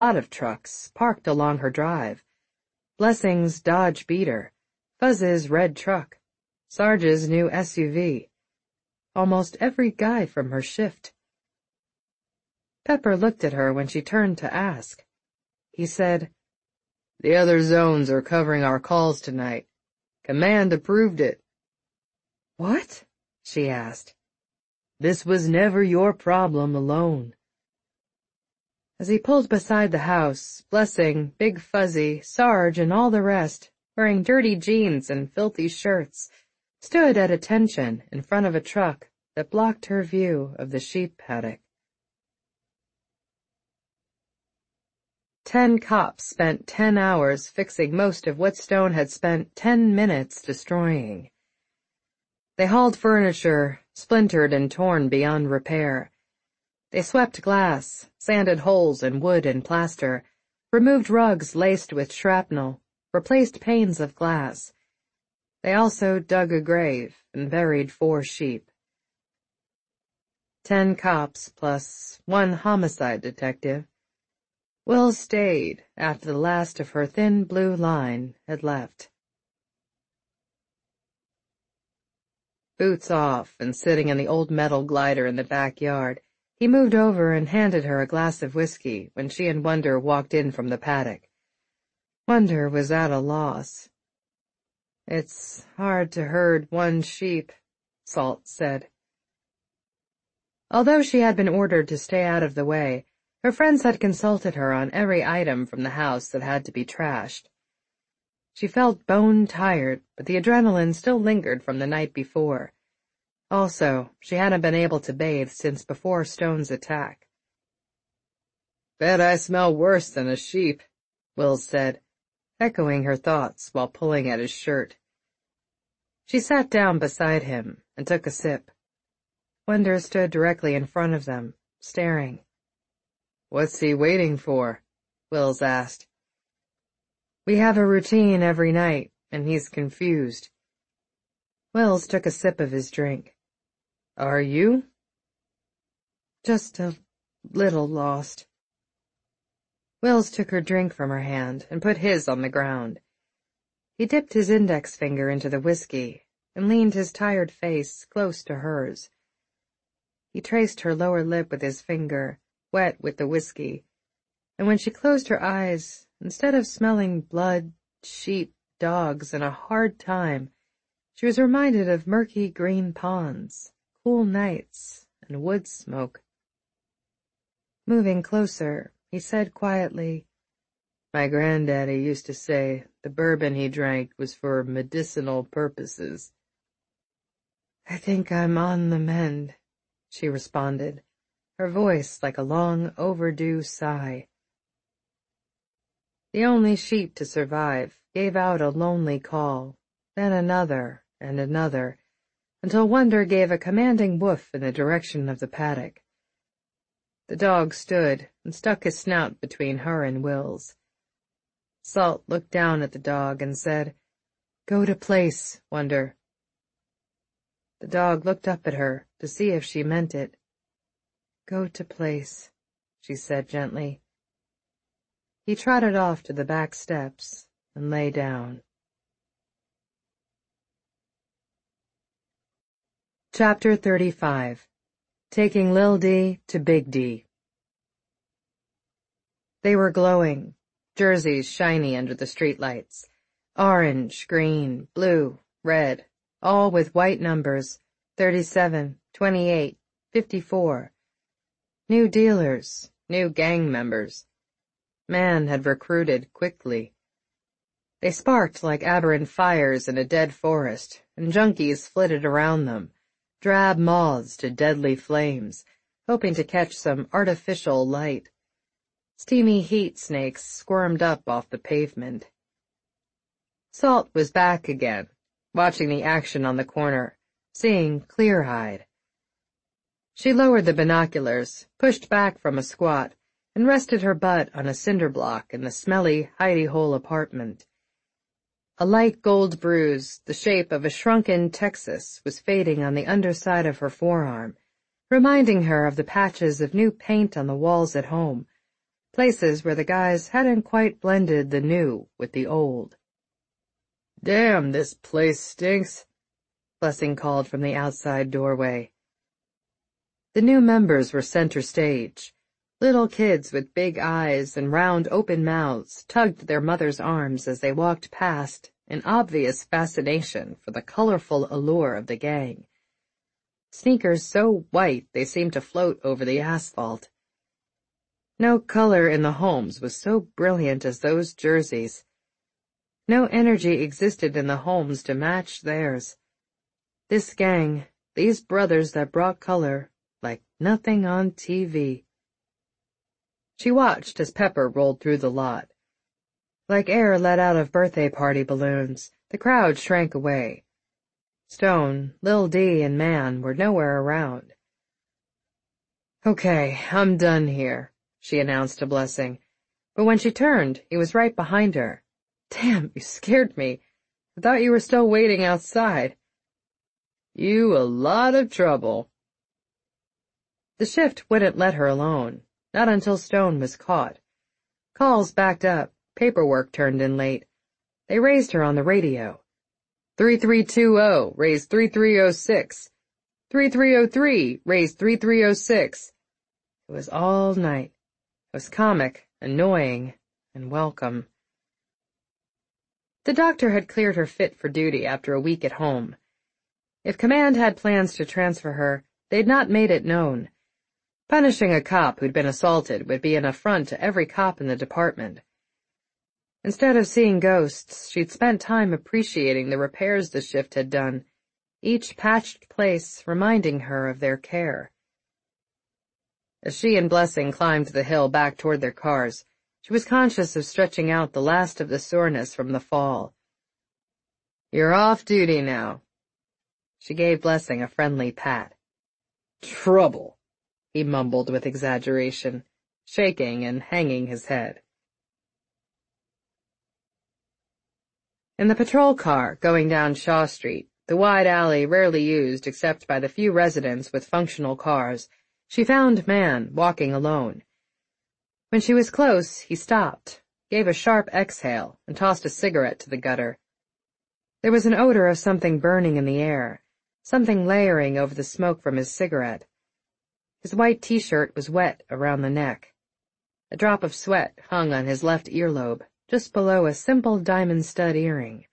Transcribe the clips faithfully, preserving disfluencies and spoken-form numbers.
lot of trucks parked along her drive. Blessing's Dodge Beater, Fuzz's red truck, Sarge's new S U V. Almost every guy from her shift. Pepper looked at her when she turned to ask. He said, "The other zones are covering our calls tonight. Command approved it." "What?" she asked. "This was never your problem alone." As he pulled beside the house, Blessing, Big Fuzzy, Sarge, and all the rest, wearing dirty jeans and filthy shirts, stood at attention in front of a truck that blocked her view of the sheep paddock. Ten cops spent ten hours fixing most of what Stone had spent ten minutes destroying. They hauled furniture, splintered and torn beyond repair. They swept glass, sanded holes in wood and plaster, removed rugs laced with shrapnel, replaced panes of glass. They also dug a grave and buried four sheep. Ten cops plus one homicide detective. Will stayed after the last of her thin blue line had left. Boots off and sitting in the old metal glider in the backyard, he moved over and handed her a glass of whiskey when she and Wonder walked in from the paddock. Wonder was at a loss. "It's hard to herd one sheep," Salt said. Although she had been ordered to stay out of the way, her friends had consulted her on every item from the house that had to be trashed. She felt bone-tired, but the adrenaline still lingered from the night before. Also, she hadn't been able to bathe since before Stone's attack. "Bet I smell worse than a sheep," Wills said, echoing her thoughts while pulling at his shirt. She sat down beside him and took a sip. Wonder stood directly in front of them, staring. "What's he waiting for?" Wills asked. "We have a routine every night, and he's confused." Wills took a sip of his drink. "Are you?" "Just a little lost." Wills took her drink from her hand and put his on the ground. He dipped his index finger into the whiskey and leaned his tired face close to hers. He traced her lower lip with his finger, wet with the whiskey, and when she closed her eyes, instead of smelling blood, sheep, dogs, and a hard time, she was reminded of murky green ponds, cool nights, and wood smoke. Moving closer, he said quietly, "My granddaddy used to say the bourbon he drank was for medicinal purposes." "I think I'm on the mend," she responded, her voice like a long overdue sigh. The only sheep to survive gave out a lonely call, then another and another, until Wonder gave a commanding woof in the direction of the paddock. The dog stood and stuck his snout between her and Will's. Salt looked down at the dog and said, "Go to place, Wonder." The dog looked up at her to see if she meant it. "Go to place," she said gently. He trotted off to the back steps and lay down. Chapter thirty-five. Taking Lil D to Big D. They were glowing, jerseys shiny under the streetlights. Orange, green, blue, red, all with white numbers, thirty-seven, twenty-eight, fifty-four. New dealers, new gang members. Man had recruited quickly. They sparked like aberrant fires in a dead forest, and junkies flitted around them, drab moths to deadly flames, hoping to catch some artificial light. Steamy heat snakes squirmed up off the pavement. Salt was back again, watching the action on the corner, seeing clear-eyed. She lowered the binoculars, pushed back from a squat, and rested her butt on a cinder block in the smelly, hidey-hole apartment. A light gold bruise, the shape of a shrunken Texas, was fading on the underside of her forearm, reminding her of the patches of new paint on the walls at home, places where the guys hadn't quite blended the new with the old. "Damn, this place stinks," Blessing called from the outside doorway. The new members were center stage. Little kids with big eyes and round open mouths tugged their mothers' arms as they walked past, in obvious fascination for the colorful allure of the gang. Sneakers so white they seemed to float over the asphalt. No color in the homes was so brilliant as those jerseys. No energy existed in the homes to match theirs. This gang, these brothers that brought color, like nothing on T V. She watched as Pepper rolled through the lot. Like air let out of birthday party balloons, the crowd shrank away. Stone, Lil D, and Man were nowhere around. "Okay, I'm done here," she announced to Blessing. But when she turned, he was right behind her. "Damn, you scared me. I thought you were still waiting outside." "You a lot of trouble." The shift wouldn't let her alone, not until Stone was caught. Calls backed up, paperwork turned in late. They raised her on the radio. three three two zero, raise three three zero six. three three zero three, raise three three zero six. It was all night. It was comic, annoying, and welcome. The doctor had cleared her fit for duty after a week at home. If Command had plans to transfer her, they'd not made it known. Punishing a cop who'd been assaulted would be an affront to every cop in the department. Instead of seeing ghosts, she'd spent time appreciating the repairs the shift had done, each patched place reminding her of their care. As she and Blessing climbed the hill back toward their cars, she was conscious of stretching out the last of the soreness from the fall. "You're off duty now." She gave Blessing a friendly pat. "Trouble," he mumbled with exaggeration, shaking and hanging his head. In the patrol car going down Shaw Street, the wide alley rarely used except by the few residents with functional cars, she found Man walking alone. When she was close, he stopped, gave a sharp exhale, and tossed a cigarette to the gutter. There was an odor of something burning in the air, something layering over the smoke from his cigarette. His white t-shirt was wet around the neck. A drop of sweat hung on his left earlobe, just below a simple diamond stud earring.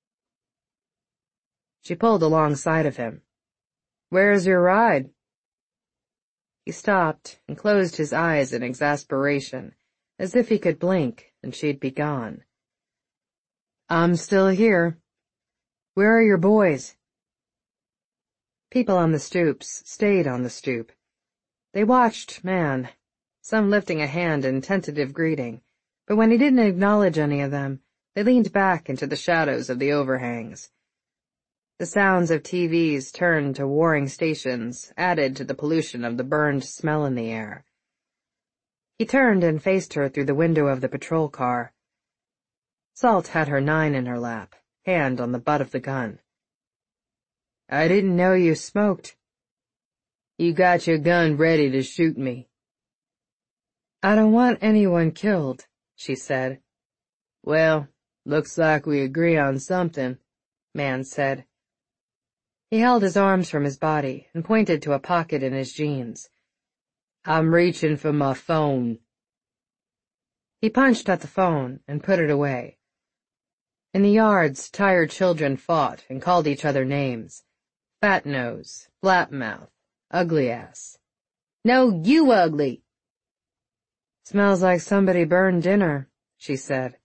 She pulled alongside of him. "Where's your ride?" He stopped and closed his eyes in exasperation, as if he could blink and she'd be gone. "I'm still here. Where are your boys?" People on the stoops stayed on the stoop. They watched Man, some lifting a hand in tentative greeting, but when he didn't acknowledge any of them, they leaned back into the shadows of the overhangs. The sounds of T Vs turned to warring stations added to the pollution of the burned smell in the air. He turned and faced her through the window of the patrol car. Salt had her nine in her lap, hand on the butt of the gun. "I didn't know you smoked." "You got your gun ready to shoot me." "I don't want anyone killed," she said. "Well, looks like we agree on something," Man said. He held his arms from his body and pointed to a pocket in his jeans. "I'm reaching for my phone." He punched at the phone and put it away. In the yards, tired children fought and called each other names. Fat nose, flap mouth, ugly ass. "No, you ugly." "Smells like somebody burned dinner," she said.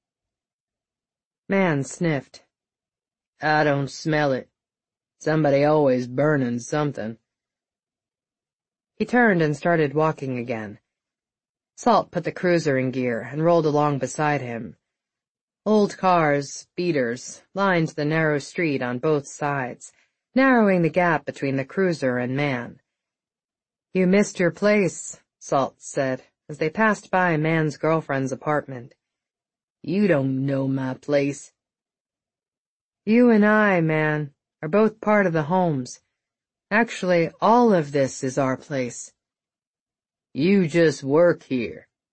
Man sniffed. "I don't smell it. Somebody always burning something." He turned and started walking again. Salt put the cruiser in gear and rolled along beside him. Old cars, beaters, lined the narrow street on both sides, narrowing the gap between the cruiser and Man. "You missed your place," Salt said, as they passed by Man's girlfriend's apartment. "You don't know my place." "You and I, Man, are both part of the homes. Actually, all of this is our place." "You just work here.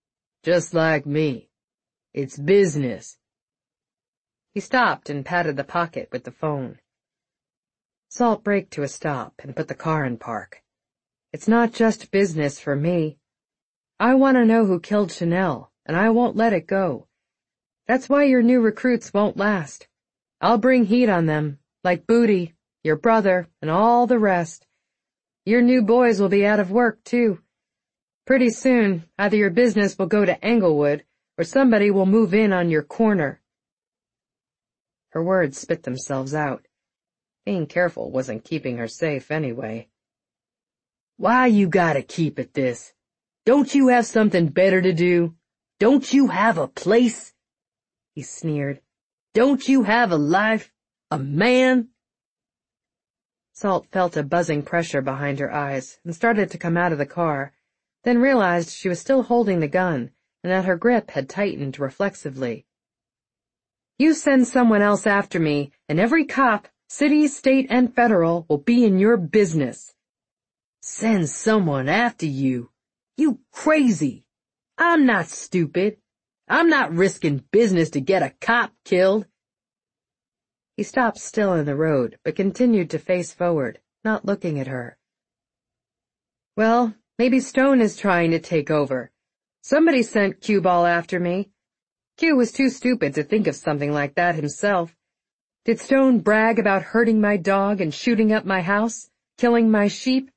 Just like me. It's business." He stopped and patted the pocket with the phone. Salt braked to a stop and put the car in park. "It's not just business for me. I want to know who killed Chanel, and I won't let it go. That's why your new recruits won't last. I'll bring heat on them, like Booty, your brother, and all the rest. Your new boys will be out of work, too. Pretty soon, either your business will go to Englewood, or somebody will move in on your corner." Her words spit themselves out. Being careful wasn't keeping her safe anyway. "Why you gotta keep it this? Don't you have something better to do? Don't you have a place?" He sneered. "Don't you have a life? A man?" Salt felt a buzzing pressure behind her eyes and started to come out of the car, then realized she was still holding the gun and that her grip had tightened reflexively. "You send someone else after me, and every cop, city, state, and federal, will be in your business." "Send someone after you? You crazy. I'm not stupid. I'm not risking business to get a cop killed." He stopped still in the road, but continued to face forward, not looking at her. "Well, maybe Stone is trying to take over. Somebody sent Cue Ball after me. Q was too stupid to think of something like that himself. Did Stone brag about hurting my dog and shooting up my house, killing my sheep?"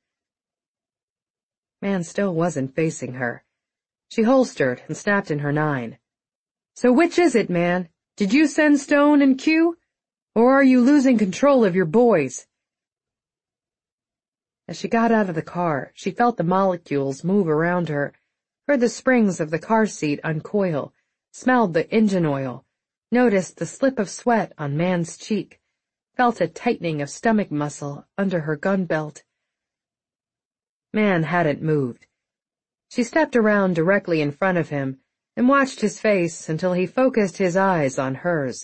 Man still wasn't facing her. She holstered and snapped in her nine. "So which is it, man? Did you send Stone and Q? Or are you losing control of your boys?" As she got out of the car, she felt the molecules move around her, heard the springs of the car seat uncoil, smelled the engine oil, noticed the slip of sweat on Man's cheek, felt a tightening of stomach muscle under her gun belt. Man hadn't moved. She stepped around directly in front of him and watched his face until he focused his eyes on hers.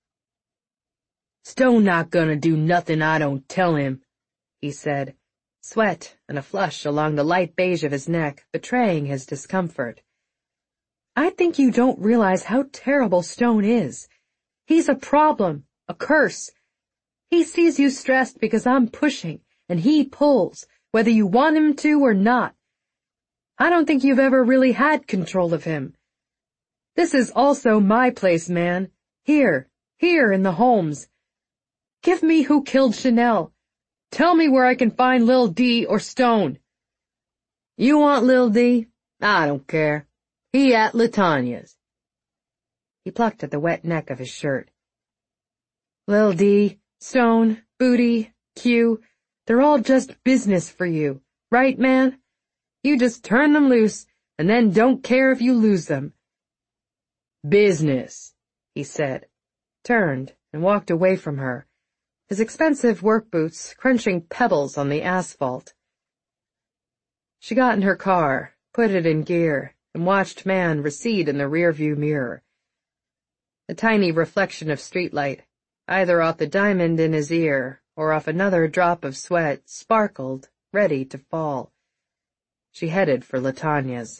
"Stone not gonna do nothing I don't tell him," he said, sweat and a flush along the light beige of his neck betraying his discomfort. "I think you don't realize how terrible Stone is. He's a problem, a curse. He sees you stressed because I'm pushing, and he pulls, whether you want him to or not. I don't think you've ever really had control of him. This is also my place, man. Here, here in the Holmes. Give me who killed Chanel. Tell me where I can find Lil D or Stone." "You want Lil D? I don't care. He at Latanya's." He plucked at the wet neck of his shirt. "Lil D, Stone, Booty, Q, they're all just business for you, right, man? You just turn them loose, and then don't care if you lose them." "Business," he said, turned, and walked away from her, his expensive work boots crunching pebbles on the asphalt. She got in her car, put it in gear, and watched Man recede in the rearview mirror. A tiny reflection of streetlight, either off the diamond in his ear or off another drop of sweat, sparkled, ready to fall. She headed for Latanya's.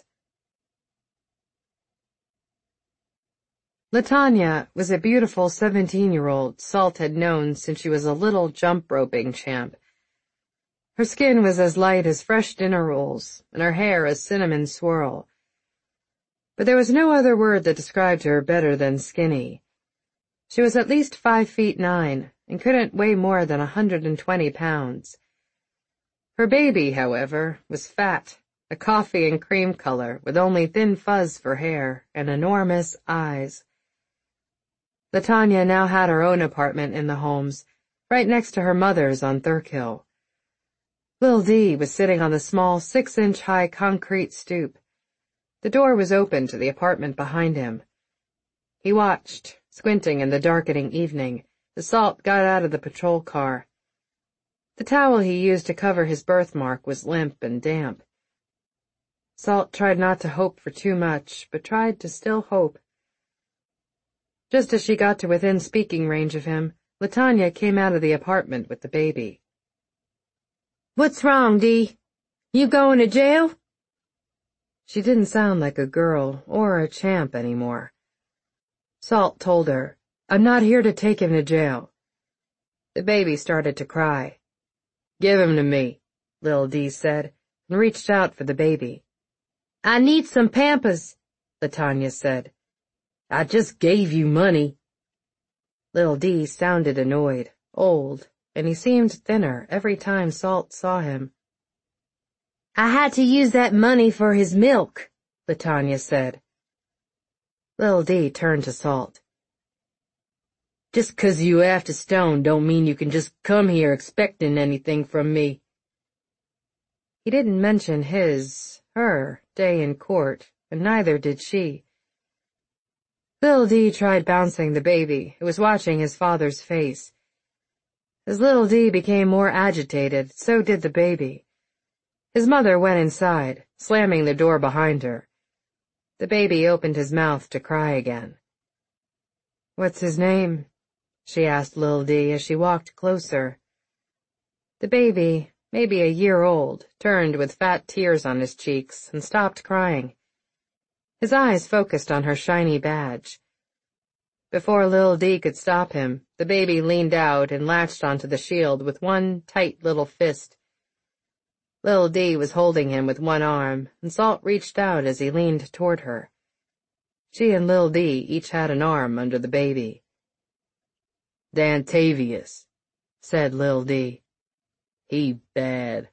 Latanya was a beautiful seventeen-year-old Salt had known since she was a little jump-roping champ. Her skin was as light as fresh dinner rolls, and her hair a cinnamon swirl. But there was no other word that described her better than skinny. She was at least five feet nine, and couldn't weigh more than a hundred and twenty pounds. Her baby, however, was fat, a coffee and cream color, with only thin fuzz for hair and enormous eyes. Latanya now had her own apartment in the Holmes, right next to her mother's on Thurkill. Lil D was sitting on the small six-inch-high concrete stoop. The door was open to the apartment behind him. He watched, squinting in the darkening evening, as Salt got out of the patrol car. The towel he used to cover his birthmark was limp and damp. Salt tried not to hope for too much, but tried to still hope. Just as she got to within speaking range of him, Latanya came out of the apartment with the baby. "What's wrong, Dee? You going to jail?" She didn't sound like a girl or a champ anymore. Salt told her, "I'm not here to take him to jail." The baby started to cry. "Give him to me," Lil Dee said, and reached out for the baby. "I need some Pampers," LaTanya said. "I just gave you money." Lil Dee sounded annoyed, old, and he seemed thinner every time Salt saw him. "I had to use that money for his milk," LaTanya said. Lil Dee turned to Salt. "Just 'cause you after Stone don't mean you can just come here expecting anything from me." He didn't mention his, her, day in court, and neither did she. Lil Dee tried bouncing the baby, who was watching his father's face. As Lil Dee became more agitated, so did the baby. His mother went inside, slamming the door behind her. The baby opened his mouth to cry again. "What's his name?" she asked Lil Dee as she walked closer. The baby, maybe a year old, turned with fat tears on his cheeks and stopped crying. His eyes focused on her shiny badge. Before Lil Dee could stop him, the baby leaned out and latched onto the shield with one tight little fist. Lil Dee was holding him with one arm, and Salt reached out as he leaned toward her. She and Lil Dee each had an arm under the baby. "Dantavius," said Lil Dee. "He bad."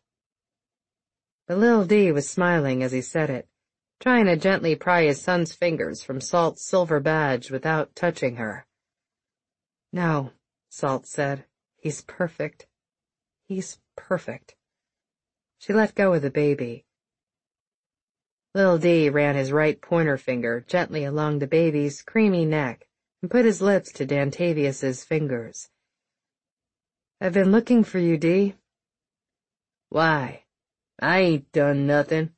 But Lil Dee was smiling as he said it, trying to gently pry his son's fingers from Salt's silver badge without touching her. "No," Salt said. "He's perfect. He's perfect." She let go of the baby. Lil Dee ran his right pointer finger gently along the baby's creamy neck and put his lips to Dantavius's fingers. "I've been looking for you, Dee." "Why? I ain't done nothing."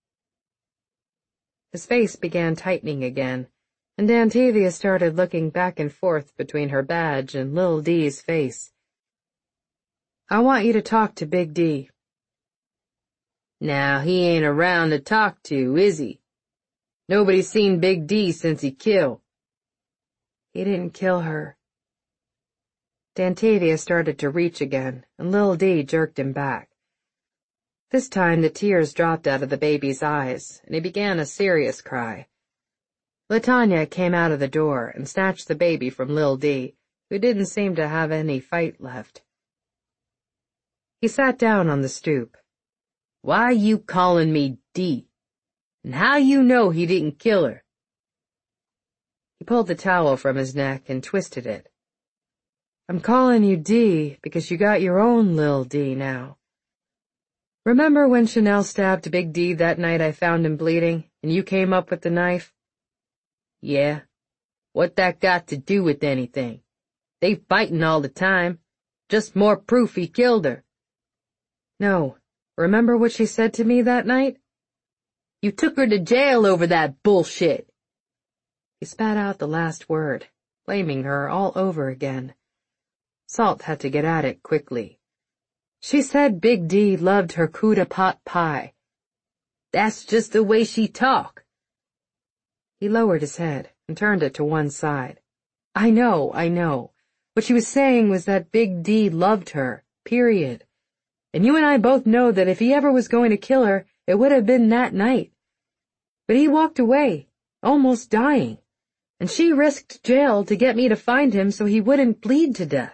His face began tightening again, and Dantavius started looking back and forth between her badge and Lil Dee's face. "I want you to talk to Big D." "Now, he ain't around to talk to, is he? Nobody's seen Big D since he killed." "He didn't kill her." Dantavius started to reach again, and Lil Dee jerked him back. This time the tears dropped out of the baby's eyes, and he began a serious cry. LaTanya came out of the door and snatched the baby from Lil Dee, who didn't seem to have any fight left. He sat down on the stoop. "Why you callin' me D? And how you know he didn't kill her?" He pulled the towel from his neck and twisted it. "I'm calling you D because you got your own Lil D now. Remember when Chanel stabbed Big D that night I found him bleeding, and you came up with the knife?" "Yeah. What that got to do with anything? They fightin' all the time. Just more proof he killed her." "No. Remember what she said to me that night?" "You took her to jail over that bullshit." He spat out the last word, blaming her all over again. Salt had to get at it quickly. "She said Big D loved her Kuda pot pie." "That's just the way she talk." He lowered his head and turned it to one side. "I know, I know. What she was saying was that Big D loved her, period. And you and I both know that if he ever was going to kill her, it would have been that night. But he walked away, almost dying, and she risked jail to get me to find him so he wouldn't bleed to death."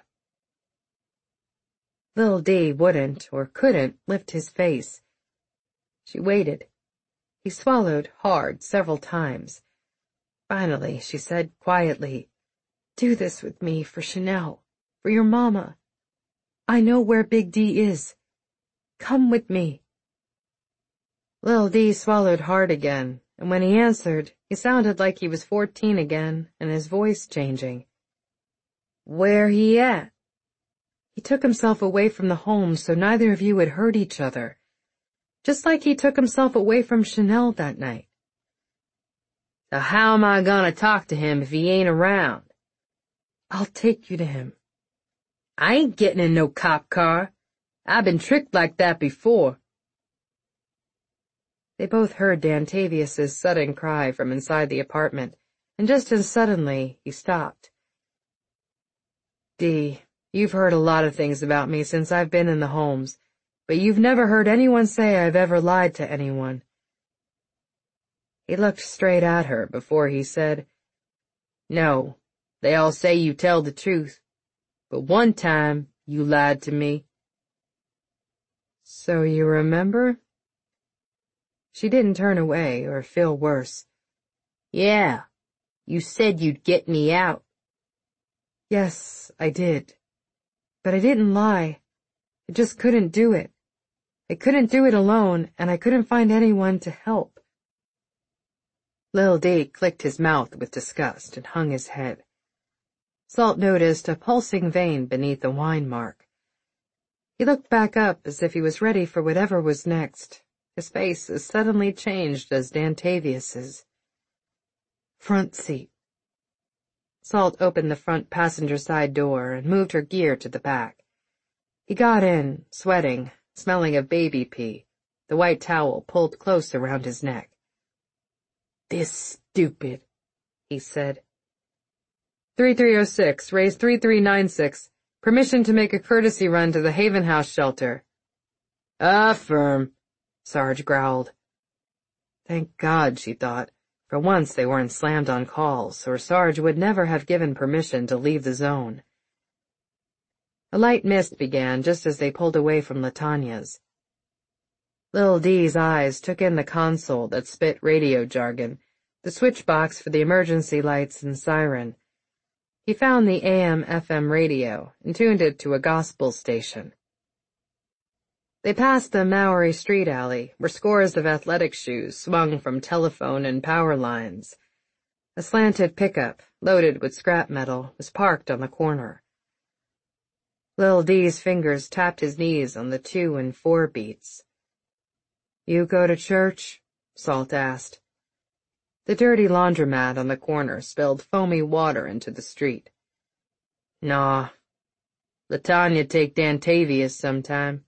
Lil Dee wouldn't or couldn't lift his face. She waited. He swallowed hard several times. Finally, she said quietly, "Do this with me for Chanel, for your mama. I know where Big D is. Come with me." Lil Dee swallowed hard again, and when he answered, he sounded like he was fourteen again, and his voice changing. "Where he at?" "He took himself away from the home so neither of you would hurt each other. Just like he took himself away from Chanel that night." "So how am I gonna talk to him if he ain't around?" "I'll take you to him." "I ain't getting in no cop car. I've been tricked like that before." They both heard Dantavius's sudden cry from inside the apartment, and just as suddenly he stopped. Dee, you've heard a lot of things about me since I've been in the Holmes, but you've never heard anyone say I've ever lied to anyone. He looked straight at her before he said, No, they all say you tell the truth, but one time you lied to me. So you remember? She didn't turn away or feel worse. Yeah, you said you'd get me out. Yes, I did. But I didn't lie. I just couldn't do it. I couldn't do it alone, and I couldn't find anyone to help. Lil D clicked his mouth with disgust and hung his head. Salt noticed a pulsing vein beneath the wine mark. He looked back up as if he was ready for whatever was next. His face as suddenly changed as Dantavius's. Front seat. Salt opened the front passenger side door and moved her gear to the back. He got in, sweating, smelling of baby pee, the white towel pulled close around his neck. This stupid, he said. three three oh six, raise three three nine six. Permission to make a courtesy run to the Haven House shelter. Affirm, Sarge growled. Thank God, she thought. For once they weren't slammed on calls, or Sarge would never have given permission to leave the zone. A light mist began just as they pulled away from Latania's. Lil D's eyes took in the console that spit radio jargon, the switch box for the emergency lights and siren. He found the A M F M radio and tuned it to a gospel station. They passed the Maori street alley, where scores of athletic shoes swung from telephone and power lines. A slanted pickup, loaded with scrap metal, was parked on the corner. Lil D's fingers tapped his knees on the two and four beats. You go to church? Salt asked. The dirty laundromat on the corner spilled foamy water into the street. Nah. Latanya take Dantavius sometime.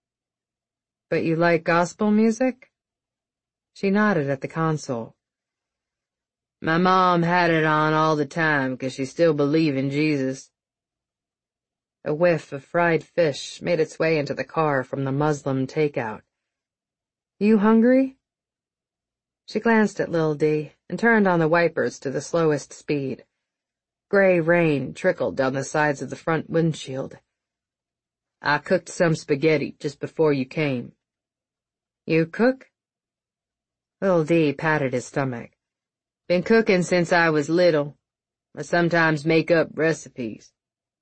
But you like gospel music? She nodded at the console. My mom had it on all the time 'cause she still believed in Jesus. A whiff of fried fish made its way into the car from the Muslim takeout. You hungry? She glanced at Lil D and turned on the wipers to the slowest speed. Gray rain trickled down the sides of the front windshield. I cooked some spaghetti just before you came. You cook? Lil D patted his stomach. Been cooking since I was little. I sometimes make up recipes.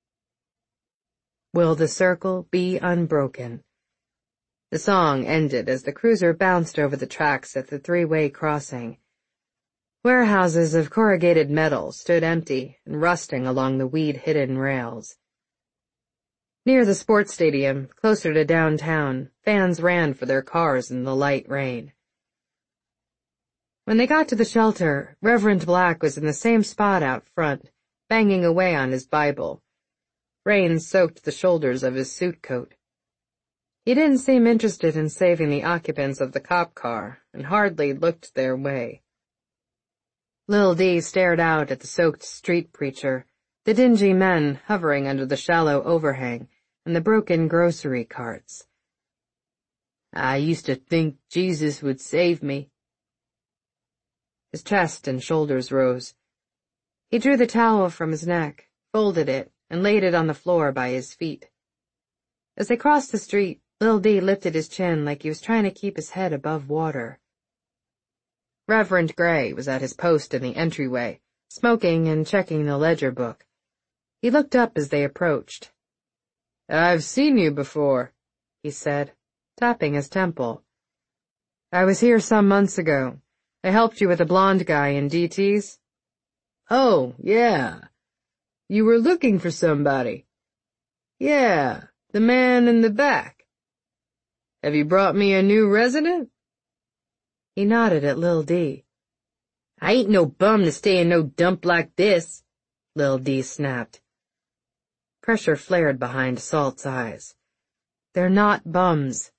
Will the circle be unbroken? The song ended as the cruiser bounced over the tracks at the three-way crossing. Warehouses of corrugated metal stood empty and rusting along the weed-hidden rails. Near the sports stadium, closer to downtown, fans ran for their cars in the light rain. When they got to the shelter, Reverend Black was in the same spot out front, banging away on his Bible. Rain soaked the shoulders of his suit coat. He didn't seem interested in saving the occupants of the cop car, and hardly looked their way. Lil D stared out at the soaked street preacher, the dingy men hovering under the shallow overhang, and the broken grocery carts. I used to think Jesus would save me. His chest and shoulders rose. He drew the towel from his neck, folded it, and laid it on the floor by his feet. As they crossed the street, Lil D lifted his chin like he was trying to keep his head above water. Reverend Gray was at his post in the entryway, smoking and checking the ledger book. He looked up as they approached. I've seen you before, he said, tapping his temple. I was here some months ago. I helped you with a blonde guy in D T's. Oh, yeah. You were looking for somebody. Yeah, the man in the back. Have you brought me a new resident? He nodded at Lil D. I ain't no bum to stay in no dump like this, Lil D snapped. Pressure flared behind Salt's eyes. They're not bums.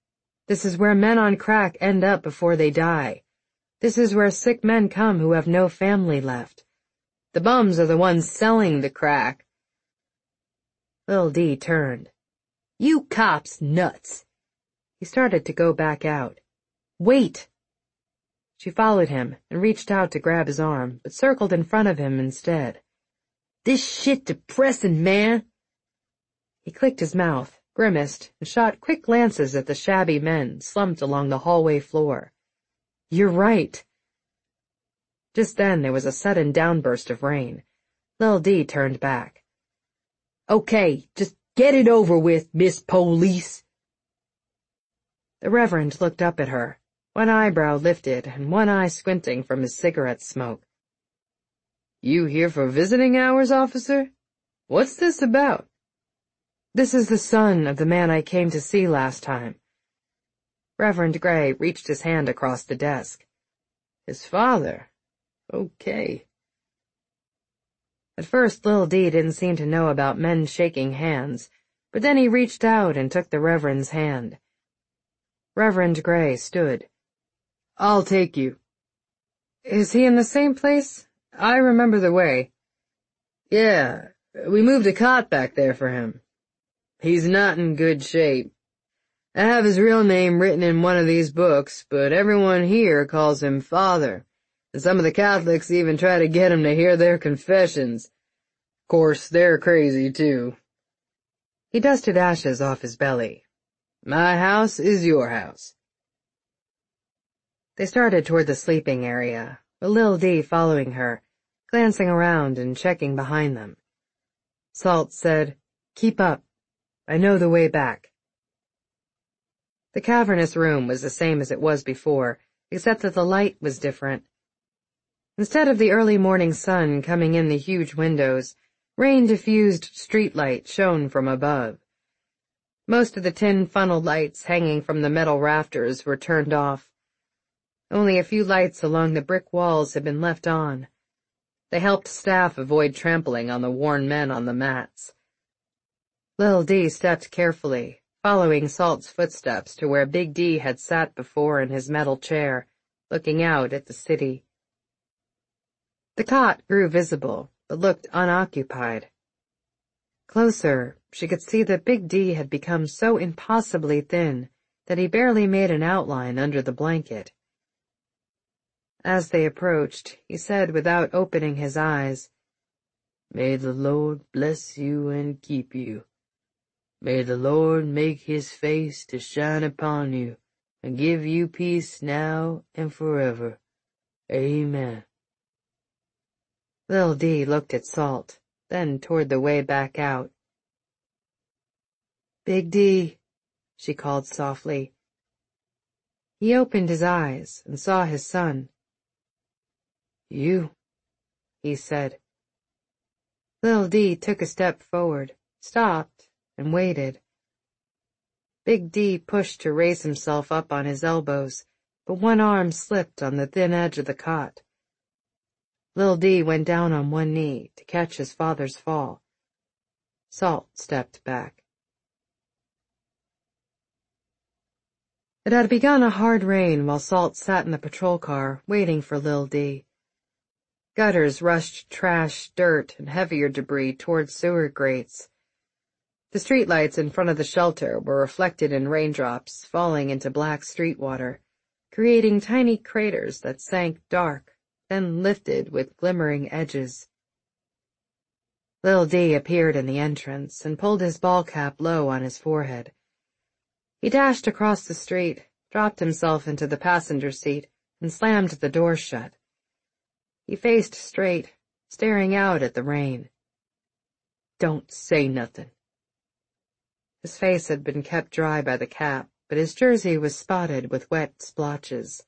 This is where men on crack end up before they die. This is where sick men come who have no family left. The bums are the ones selling the crack. Lil D turned. You cops nuts. He started to go back out. Wait! She followed him and reached out to grab his arm, but circled in front of him instead. This shit depressing, man! He clicked his mouth, grimaced, and shot quick glances at the shabby men slumped along the hallway floor. You're right. Just then there was a sudden downburst of rain. Lil D turned back. Okay, just get it over with, Miss Police. The Reverend looked up at her, one eyebrow lifted and one eye squinting from his cigarette smoke. You here for visiting hours, officer? What's this about? This is the son of the man I came to see last time. Reverend Gray reached his hand across the desk. His father? Okay. At first, Lil D didn't seem to know about men shaking hands, but then he reached out and took the Reverend's hand. Reverend Gray stood. I'll take you. Is he in the same place? I remember the way. Yeah, we moved a cot back there for him. He's not in good shape. I have his real name written in one of these books, but everyone here calls him Father, and some of the Catholics even try to get him to hear their confessions. Of course, they're crazy, too. He dusted ashes off his belly. My house is your house. They started toward the sleeping area, with Lil D following her, glancing around and checking behind them. Salt said, Keep up. I know the way back. The cavernous room was the same as it was before, except that the light was different. Instead of the early morning sun coming in the huge windows, rain-diffused streetlight shone from above. Most of the tin funnel lights hanging from the metal rafters were turned off. Only a few lights along the brick walls had been left on. They helped staff avoid trampling on the worn men on the mats. Lil D stepped carefully, following Salt's footsteps to where Big D had sat before in his metal chair, looking out at the city. The cot grew visible, but looked unoccupied. Closer, she could see that Big D had become so impossibly thin that he barely made an outline under the blanket. As they approached, he said without opening his eyes, May the Lord bless you and keep you. May the Lord make his face to shine upon you and give you peace now and forever. Amen. Lil D looked at Salt, then toward the way back out. Big D, she called softly. He opened his eyes and saw his son. You, he said. Lil D took a step forward, stopped, and waited. Big D pushed to raise himself up on his elbows, but one arm slipped on the thin edge of the cot. Lil D went down on one knee to catch his father's fall. Salt stepped back. It had begun a hard rain while Salt sat in the patrol car, waiting for Lil D. Gutters rushed trash, dirt, and heavier debris toward sewer grates. The streetlights in front of the shelter were reflected in raindrops falling into black street water, creating tiny craters that sank dark, then lifted with glimmering edges. Lil D appeared in the entrance and pulled his ball cap low on his forehead. He dashed across the street, dropped himself into the passenger seat, and slammed the door shut. He faced straight, staring out at the rain. Don't say nothing. His face had been kept dry by the cap, but his jersey was spotted with wet splotches.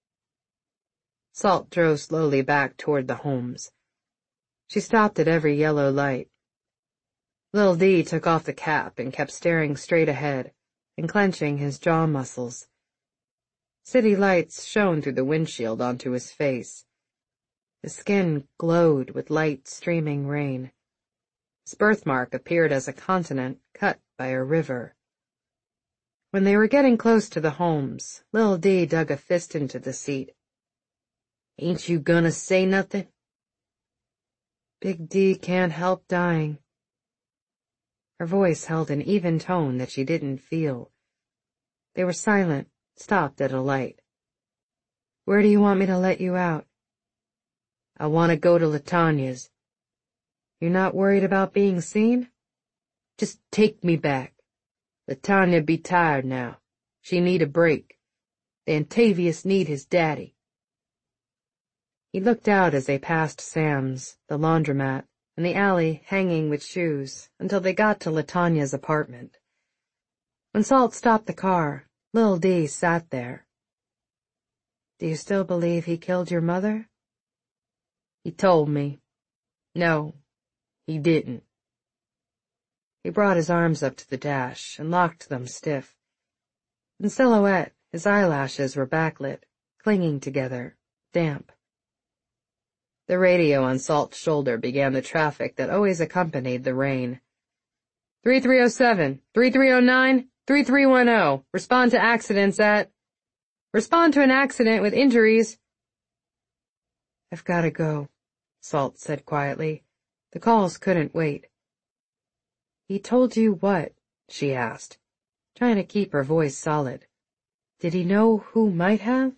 Salt drove slowly back toward the homes. She stopped at every yellow light. Lil D took off the cap and kept staring straight ahead, and clenching his jaw muscles. City lights shone through the windshield onto his face. His skin glowed with light streaming rain. His birthmark appeared as a continent cut by a river. When they were getting close to the Holmes, Lil D dug a fist into the seat. "Ain't you gonna say nothing?" "Big D can't help dying." Her voice held an even tone that she didn't feel. They were silent, stopped at a light. "Where do you want me to let you out?" "I want to go to Latanya's." "You're not worried about being seen?" "Just take me back. Latanya be tired now. She need a break. The Antavius need his daddy." He looked out as they passed Sam's, the laundromat, and the alley hanging with shoes, until they got to Latanya's apartment. When Salt stopped the car, Lil D sat there. "Do you still believe he killed your mother?" "He told me. No, he didn't." He brought his arms up to the dash and locked them stiff. In silhouette, his eyelashes were backlit, clinging together, damp. The radio on Salt's shoulder began the traffic that always accompanied the rain. three three oh seven, three three oh nine, three three one oh. Respond to accidents at... Respond to an accident with injuries. "I've got to go," Salt said quietly. "The calls couldn't wait." "He told you what?" she asked, trying to keep her voice solid. "Did he know who might have?"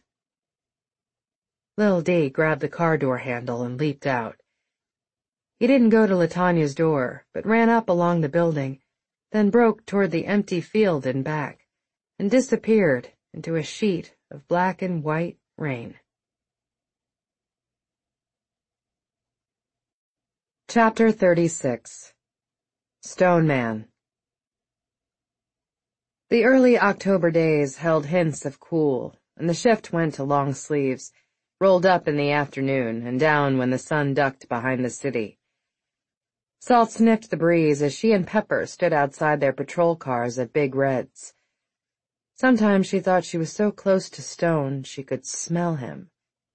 Lil D grabbed the car door handle and leaped out. He didn't go to Latanya's door, but ran up along the building, then broke toward the empty field and back, and disappeared into a sheet of black and white rain. Chapter thirty-six. Stone Man. The early October days held hints of cool, and the shift went to long sleeves, rolled up in the afternoon and down when the sun ducked behind the city. Salt sniffed the breeze as she and Pepper stood outside their patrol cars at Big Red's. Sometimes she thought she was so close to Stone she could smell him.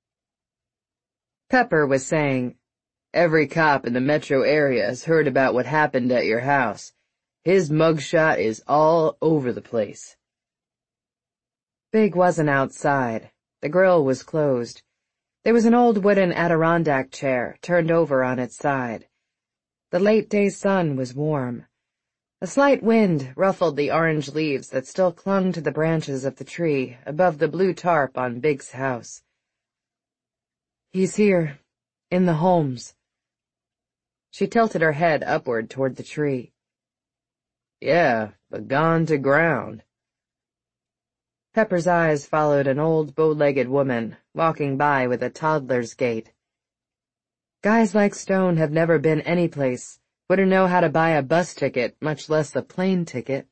Pepper was saying, "Every cop in the metro area has heard about what happened at your house. His mugshot is all over the place." Big wasn't outside. The grill was closed. There was an old wooden Adirondack chair turned over on its side. The late-day sun was warm. A slight wind ruffled the orange leaves that still clung to the branches of the tree above the blue tarp on Big's house. "He's here, in the Holmes." She tilted her head upward toward the tree. "Yeah, but gone to ground." Pepper's eyes followed an old bow-legged woman walking by with a toddler's gait. "Guys like Stone have never been anyplace, wouldn't know how to buy a bus ticket, much less a plane ticket."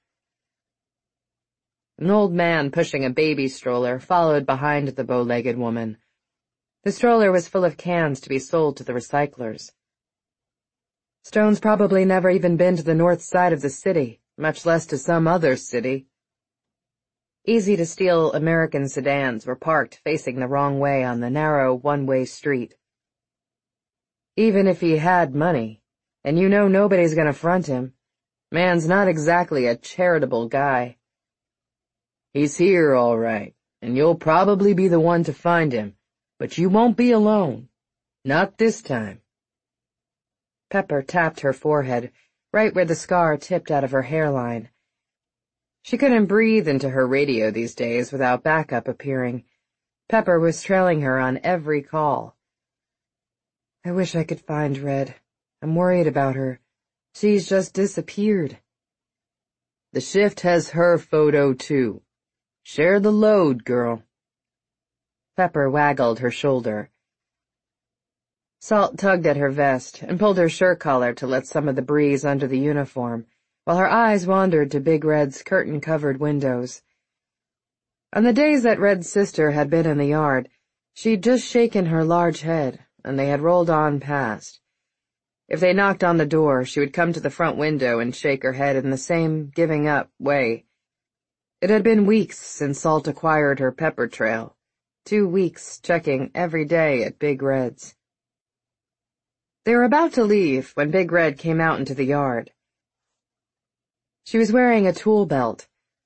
An old man pushing a baby stroller followed behind the bow-legged woman. The stroller was full of cans to be sold to the recyclers. "Stone's probably never even been to the north side of the city, much less to some other city." Easy-to-steal American sedans were parked facing the wrong way on the narrow, one-way street. "Even if he had money, and you know nobody's gonna front him. Man's not exactly a charitable guy." "He's here, all right, and you'll probably be the one to find him, but you won't be alone. Not this time." Pepper tapped her forehead, right where the scar tipped out of her hairline. She couldn't breathe into her radio these days without backup appearing. Pepper was trailing her on every call. "I wish I could find Red. I'm worried about her. She's just disappeared." "The shift has her photo, too. Share the load, girl." Pepper waggled her shoulder. Salt tugged at her vest and pulled her shirt collar to let some of the breeze under the uniform, while her eyes wandered to Big Red's curtain-covered windows. On the days that Red's sister had been in the yard, she'd just shaken her large head, and they had rolled on past. If they knocked on the door, she would come to the front window and shake her head in the same giving-up way. It had been weeks since Salt acquired her pepper trail, two weeks checking every day at Big Red's. They were about to leave when Big Red came out into the yard. She was wearing a tool belt,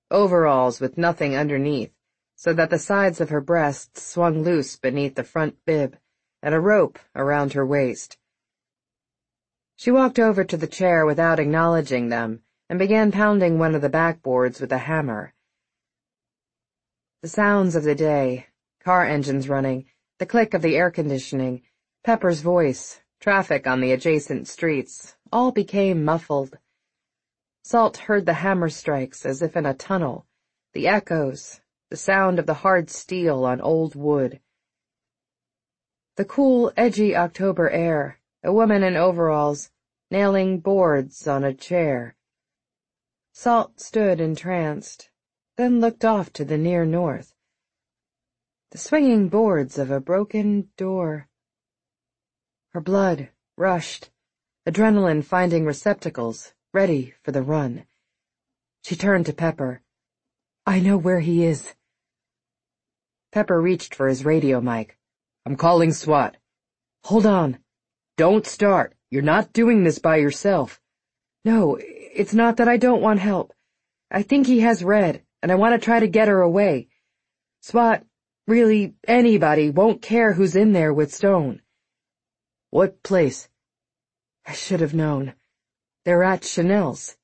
overalls with nothing underneath, so that the sides of her breasts swung loose beneath the front bib, and a rope around her waist. She walked over to the chair without acknowledging them, and began pounding one of the backboards with a hammer. The sounds of the day, car engines running, the click of the air conditioning, Pepper's voice, traffic on the adjacent streets, all became muffled. Salt heard the hammer strikes as if in a tunnel, the echoes, the sound of the hard steel on old wood. The cool, edgy October air, a woman in overalls, nailing boards on a chair. Salt stood entranced, then looked off to the near north. The swinging boards of a broken door. Her blood rushed, adrenaline finding receptacles, ready for the run. She turned to Pepper. "I know where he is." Pepper reached for his radio mic. "I'm calling SWAT." "Hold on. Don't start. You're not doing this by yourself." "No, it's not that I don't want help. I think he has Red, and I want to try to get her away. SWAT, really anybody, won't care who's in there with Stone." "What place?" "I should have known. They're at Chanel's."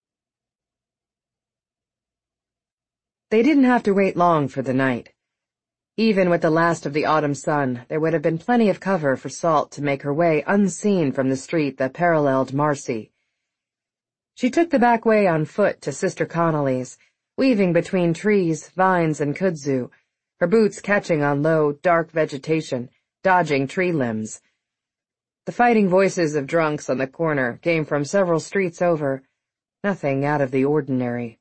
They didn't have to wait long for the night. Even with the last of the autumn sun, there would have been plenty of cover for Salt to make her way unseen from the street that paralleled Marcy. She took the back way on foot to Sister Connolly's, weaving between trees, vines, and kudzu, her boots catching on low, dark vegetation, dodging tree limbs. The fighting voices of drunks on the corner came from several streets over, nothing out of the ordinary.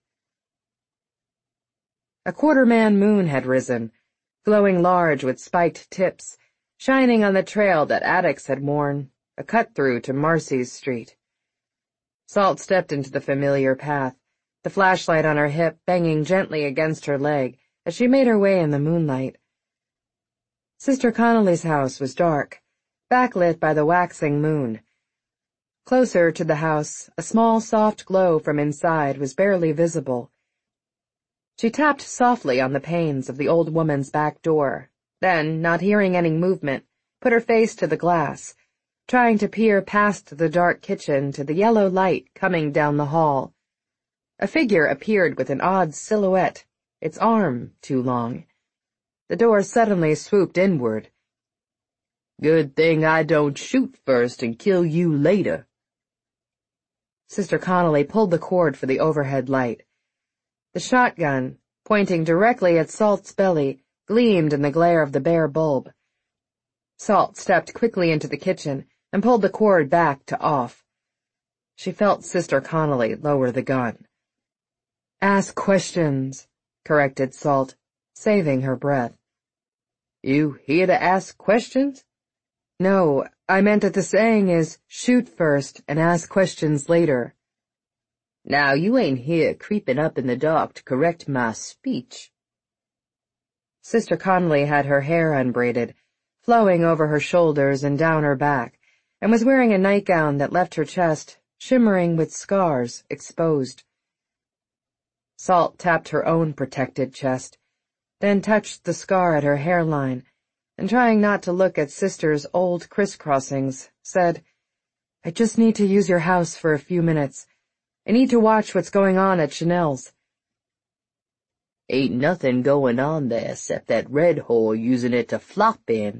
A quarter-man moon had risen, glowing large with spiked tips, shining on the trail that addicts had worn, a cut-through to Marcy's street. Salt stepped into the familiar path, the flashlight on her hip banging gently against her leg as she made her way in the moonlight. Sister Connolly's house was dark, backlit by the waxing moon. Closer to the house, a small soft glow from inside was barely visible. She tapped softly on the panes of the old woman's back door, then, not hearing any movement, put her face to the glass, trying to peer past the dark kitchen to the yellow light coming down the hall. A figure appeared with an odd silhouette, its arm too long. The door suddenly swooped inward. "Good thing I don't shoot first and kill you later." Sister Connolly pulled the cord for the overhead light. The shotgun, pointing directly at Salt's belly, gleamed in the glare of the bare bulb. Salt stepped quickly into the kitchen and pulled the cord back to off. She felt Sister Connolly lower the gun. "Ask questions," corrected Salt, saving her breath. "You here to ask questions?" "No, I meant that the saying is, shoot first and ask questions later." "Now you ain't here creeping up in the dark to correct my speech." Sister Connolly had her hair unbraided, flowing over her shoulders and down her back, and was wearing a nightgown that left her chest, shimmering with scars, exposed. Salt tapped her own protected chest, then touched the scar at her hairline, and trying not to look at Sister's old crisscrossings, said, "I just need to use your house for a few minutes. I need to watch what's going on at Chanel's." "Ain't nothing going on there except that red whore using it to flop in."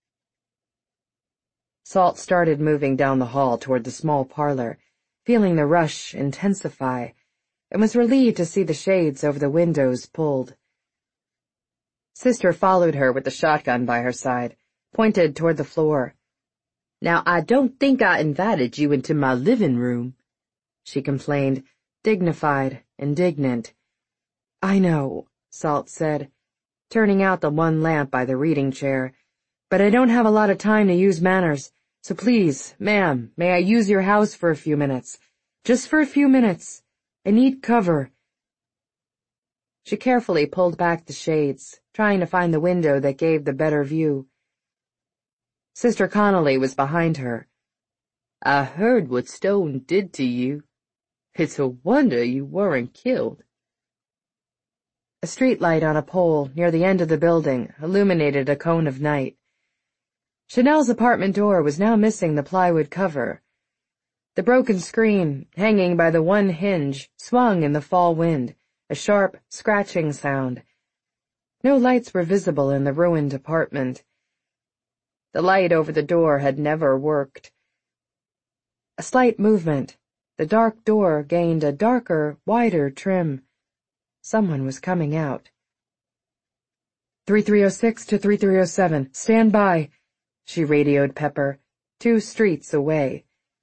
Salt started moving down the hall toward the small parlor, feeling the rush intensify, and was relieved to see the shades over the windows pulled. Sister followed her with the shotgun by her side, pointed toward the floor. "Now I don't think I invited you into my living room," she complained, dignified, indignant. "I know," Salt said, turning out the one lamp by the reading chair, "but I don't have a lot of time to use manners, so please, ma'am, may I use your house for a few minutes? Just for a few minutes. I need cover." She carefully pulled back the shades, trying to find the window that gave the better view. Sister Connolly was behind her. "I heard what Stone did to you. It's a wonder you weren't killed." A street light on a pole near the end of the building illuminated a cone of night. Chanel's apartment door was now missing the plywood cover. The broken screen, hanging by the one hinge, swung in the fall wind, a sharp, scratching sound. No lights were visible in the ruined apartment. The light over the door had never worked. A slight movement. The dark door gained a darker, wider trim. Someone was coming out. thirty-three oh six to thirty-three oh seven, stand by, she radioed Pepper, two streets away.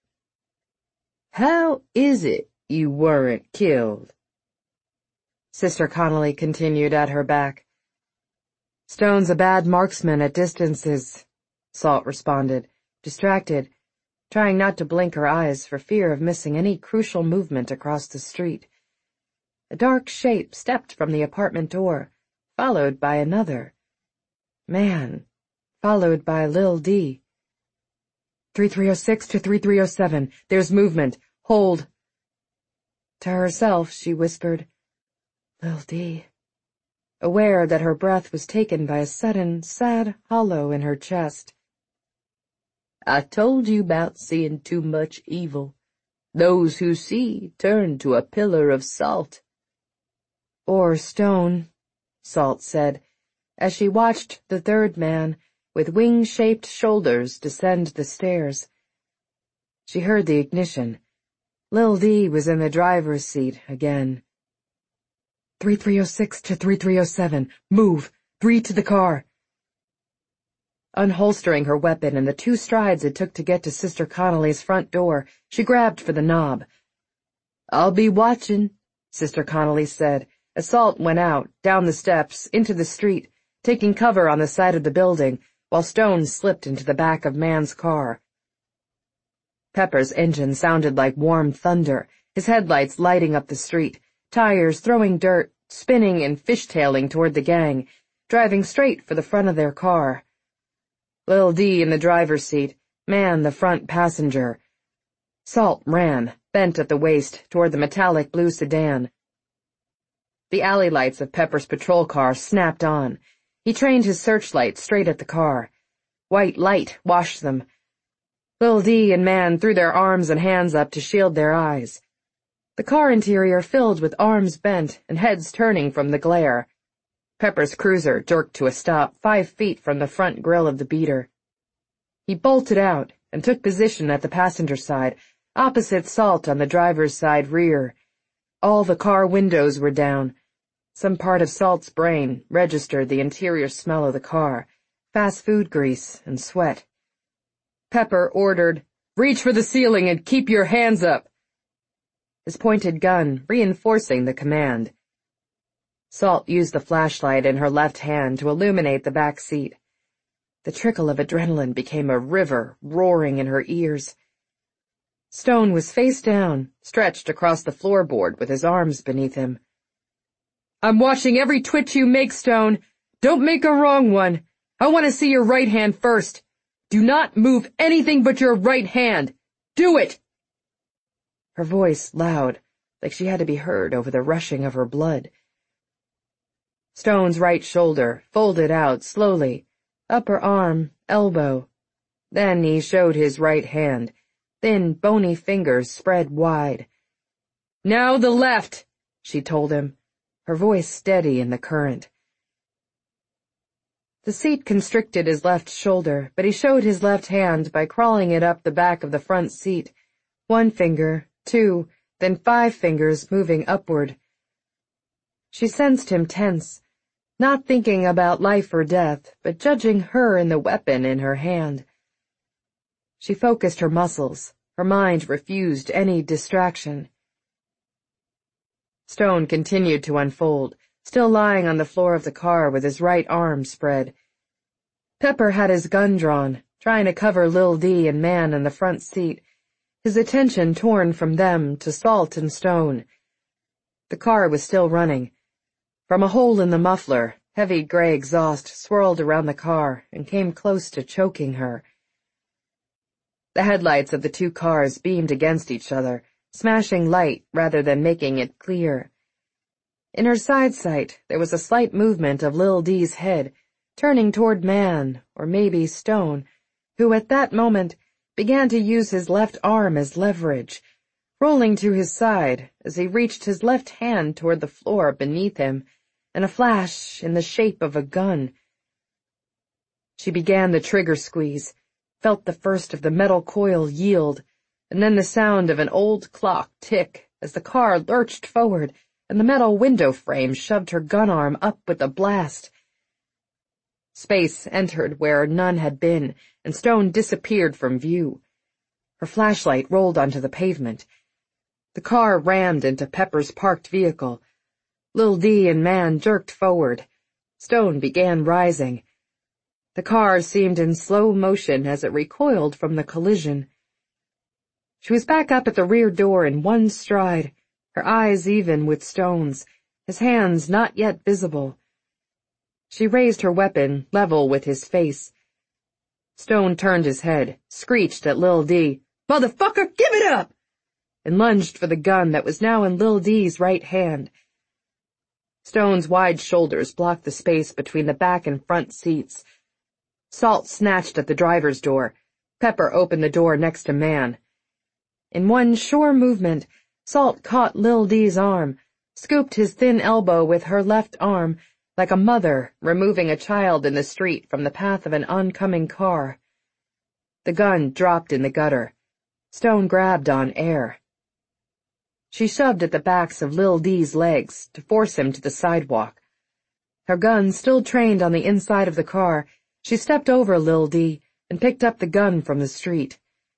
How is it you weren't killed? Sister Connolly continued at her back. Stone's a bad marksman at distances, Salt responded, distracted, trying not to blink her eyes for fear of missing any crucial movement across the street. A dark shape stepped from the apartment door, followed by another. Man, followed by Lil D. thirty-three oh six to thirty-three oh seven, there's movement, hold. To herself, she whispered, Lil D, aware that her breath was taken by a sudden, sad hollow in her chest. I told you about seeing too much evil. Those who see turn to a pillar of salt. Or stone, Salt said, as she watched the third man, with wing-shaped shoulders, descend the stairs. She heard the ignition. Lil D was in the driver's seat again. thirty-three oh six to thirty-three oh seven, move, three to the car. Unholstering her weapon in the two strides it took to get to Sister Connolly's front door, she grabbed for the knob. I'll be watching, Sister Connolly said, as Salt went out, down the steps, into the street, taking cover on the side of the building, while Stone slipped into the back of Man's car. Pepper's engine sounded like warm thunder, his headlights lighting up the street, tires throwing dirt, spinning and fishtailing toward the gang, driving straight for the front of their car. Lil D in the driver's seat, Man the front passenger. Salt ran, bent at the waist, toward the metallic blue sedan. The alley lights of Pepper's patrol car snapped on. He trained his searchlight straight at the car. White light washed them. Lil D and Man threw their arms and hands up to shield their eyes. The car interior filled with arms bent and heads turning from the glare. Pepper's cruiser jerked to a stop five feet from the front grille of the beater. He bolted out and took position at the passenger side, opposite Salt on the driver's side rear. All the car windows were down. Some part of Salt's brain registered the interior smell of the car, fast food grease and sweat. Pepper ordered, "Reach for the ceiling and keep your hands up," his pointed gun reinforcing the command. Salt used the flashlight in her left hand to illuminate the back seat. The trickle of adrenaline became a river roaring in her ears. Stone was face down, stretched across the floorboard with his arms beneath him. "I'm watching every twitch you make, Stone. Don't make a wrong one. I want to see your right hand first. Do not move anything but your right hand. Do it!" Her voice loud, like she had to be heard over the rushing of her blood. Stone's right shoulder folded out slowly, upper arm, elbow. Then he showed his right hand, thin, bony fingers spread wide. "Now the left," she told him, her voice steady in the current. The seat constricted his left shoulder, but he showed his left hand by crawling it up the back of the front seat, one finger, two, then five fingers moving upward. She sensed him tense, not thinking about life or death, but judging her and the weapon in her hand. She focused her muscles. Her mind refused any distraction. Stone continued to unfold, still lying on the floor of the car with his right arm spread. Pepper had his gun drawn, trying to cover Lil D and Man in the front seat, his attention torn from them to Salt and Stone. The car was still running. From a hole in the muffler, heavy gray exhaust swirled around the car and came close to choking her. The headlights of the two cars beamed against each other, smashing light rather than making it clear. In her side sight, there was a slight movement of Lil Dee's head, turning toward Man, or maybe Stone, who at that moment began to use his left arm as leverage, rolling to his side as he reached his left hand toward the floor beneath him, and a flash in the shape of a gun. She began the trigger squeeze, felt the first of the metal coil yield, and then the sound of an old clock tick as the car lurched forward and the metal window frame shoved her gun arm up with a blast. Space entered where none had been, and Stone disappeared from view. Her flashlight rolled onto the pavement. The car rammed into Pepper's parked vehicle. Lil Dee and Man jerked forward. Stone began rising. The car seemed in slow motion as it recoiled from the collision. She was back up at the rear door in one stride, her eyes even with Stone's, his hands not yet visible. She raised her weapon, level with his face. Stone turned his head, screeched at Lil Dee, "Motherfucker, give it up!" and lunged for the gun that was now in Lil Dee's right hand. Stone's wide shoulders blocked the space between the back and front seats. Salt snatched at the driver's door. Pepper opened the door next to Man. In one sure movement, Salt caught Lil Dee's arm, scooped his thin elbow with her left arm, like a mother removing a child in the street from the path of an oncoming car. The gun dropped in the gutter. Stone grabbed on air. She shoved at the backs of Lil Dee's legs to force him to the sidewalk. Her gun still trained on the inside of the car, she stepped over Lil Dee and picked up the gun from the street.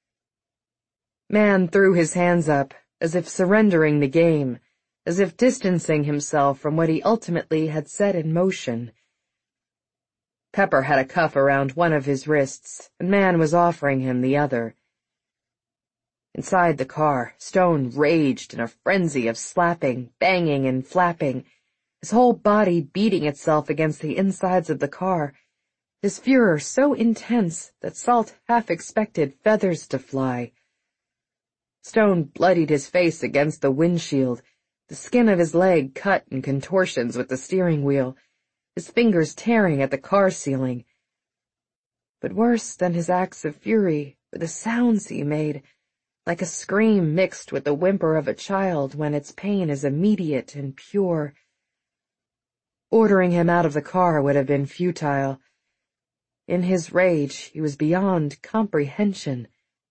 Man threw his hands up, as if surrendering the game, as if distancing himself from what he ultimately had set in motion. Pepper had a cuff around one of his wrists, and Man was offering him the other. Inside the car, Stone raged in a frenzy of slapping, banging, and flapping, his whole body beating itself against the insides of the car, his furor so intense that Salt half expected feathers to fly. Stone bloodied his face against the windshield, the skin of his leg cut in contortions with the steering wheel, his fingers tearing at the car ceiling. But worse than his acts of fury were the sounds he made, like a scream mixed with the whimper of a child when its pain is immediate and pure. Ordering him out of the car would have been futile. In his rage, he was beyond comprehension.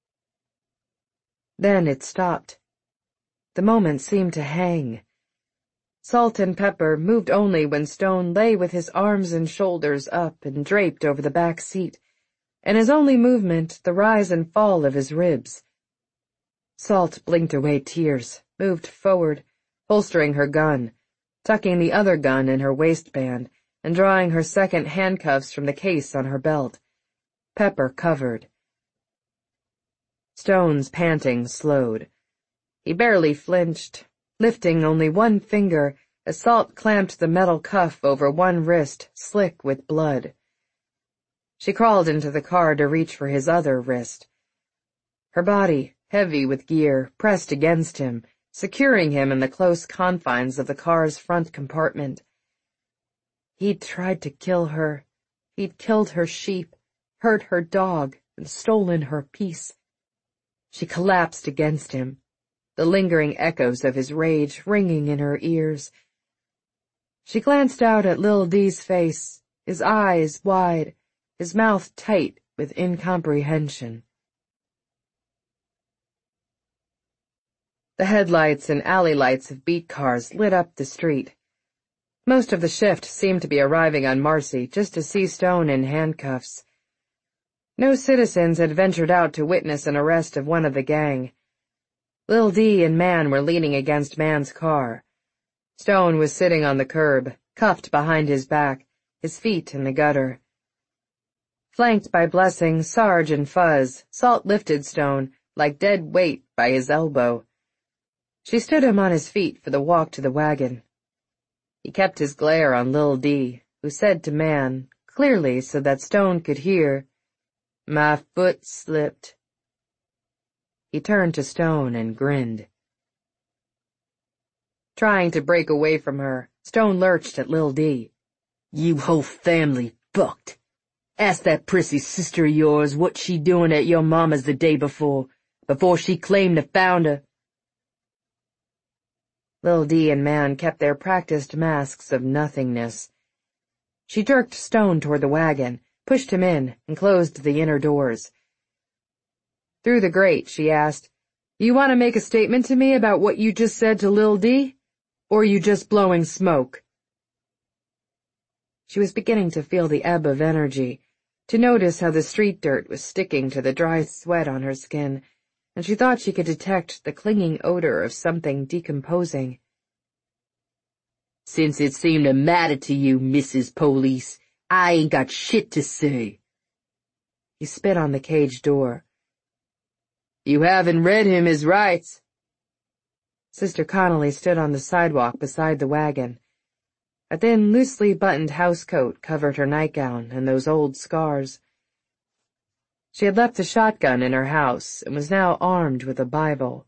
Then it stopped. The moment seemed to hang. Salt and Pepper moved only when Stone lay with his arms and shoulders up and draped over the back seat, and his only movement the rise and fall of his ribs. Salt blinked away tears, moved forward, holstering her gun, tucking the other gun in her waistband, and drawing her second handcuffs from the case on her belt. Pepper covered. Stone's panting slowed. He barely flinched, lifting only one finger as Salt clamped the metal cuff over one wrist, slick with blood. She crawled into the car to reach for his other wrist. Her body, heavy with gear, pressed against him, securing him in the close confines of the car's front compartment. He'd tried to kill her. He'd killed her sheep, hurt her dog, and stolen her peace. She collapsed against him, the lingering echoes of his rage ringing in her ears. She glanced out at Lil Dee's face, his eyes wide, his mouth tight with incomprehension. The headlights and alley lights of beat cars lit up the street. Most of the shift seemed to be arriving on Marcy just to see Stone in handcuffs. No citizens had ventured out to witness an arrest of one of the gang. Lil Dee and Man were leaning against Man's car. Stone was sitting on the curb, cuffed behind his back, his feet in the gutter. Flanked by Blessing, Sarge, and Fuzz, Salt lifted Stone, like dead weight, by his elbow. She stood him on his feet for the walk to the wagon. He kept his glare on Lil Dee, who said to Man, clearly so that Stone could hear, "My foot slipped." He turned to Stone and grinned. Trying to break away from her, Stone lurched at Lil D. "You whole family fucked. Ask that prissy sister of yours what she doing at your mama's the day before, before she claimed to found her." Lil D and Man kept their practiced masks of nothingness. She jerked Stone toward the wagon, pushed him in, and closed the inner doors. Through the grate, she asked, "You want to make a statement to me about what you just said to Lil D? Or are you just blowing smoke?" She was beginning to feel the ebb of energy, to notice how the street dirt was sticking to the dry sweat on her skin, and she thought she could detect the clinging odor of something decomposing. "Since it seemed to matter to you, Missus Police, I ain't got shit to say." He spit on the cage door. "You haven't read him his rights." Sister Connolly stood on the sidewalk beside the wagon. A thin, loosely buttoned housecoat covered her nightgown and those old scars. She had left a shotgun in her house and was now armed with a Bible.